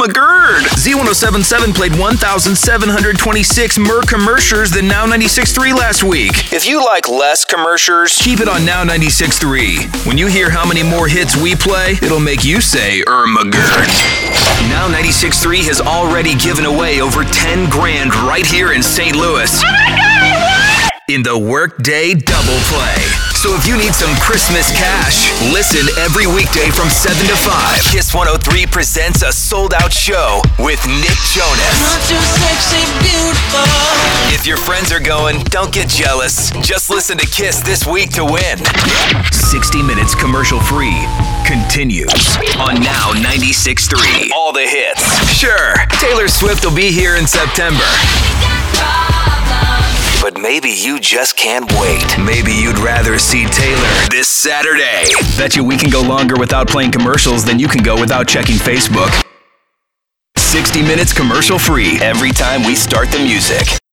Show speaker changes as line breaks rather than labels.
McGurd. Z1077 played 1,726 more commercials than Now 96.3 last week. If you like less commercials, keep it on Now 96.3. When you hear how many more hits we play, it'll make you say, McGurd. Now 96.3 has already given away over 10 grand right here in St. Louis. Oh my God, in the Workday Double Play. So if you need some Christmas cash, listen every weekday from 7 to 5. Kiss 103 presents a sold-out show with Nick Jonas.
Not too sexy, beautiful.
If your friends are going, don't get jealous. Just listen to Kiss this week to win. 60 minutes commercial-free continues on Now 96.3. All the hits. Sure, Taylor Swift will be here in September. But maybe you just can't wait. Maybe you'd rather see Taylor this Saturday. Bet you we can go longer without playing commercials than you can go without checking Facebook. 60 minutes commercial free every time we start the music.